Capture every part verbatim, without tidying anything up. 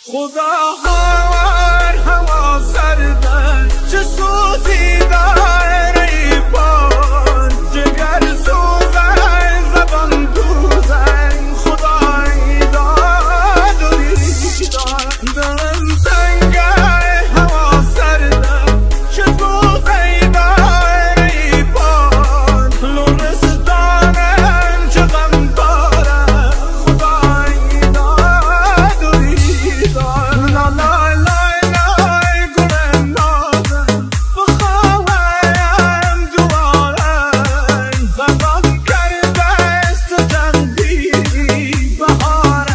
خدا هر هوا سرده چه سوزی داره بان جگر سوزن زبان دوزن خدای داد و بیدار دلم سنگه هوا سرده چه سوزی داره بان لرستانم چه غم داره خدای داد و بیدار لا لا لا لا گل نازم بخواهم دوارم زبان کرده است تنبیهی بهار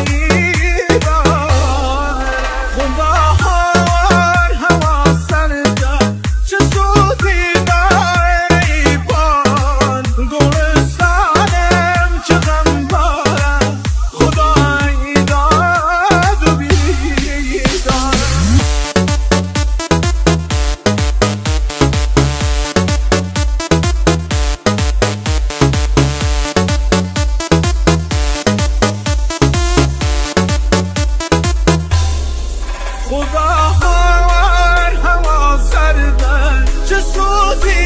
ایران خدا هر هوا سرده چه سوزی داره ایبان گلستانم چه غم داره خدای داد و بیدار خدا هر هوا سرده چه سوزی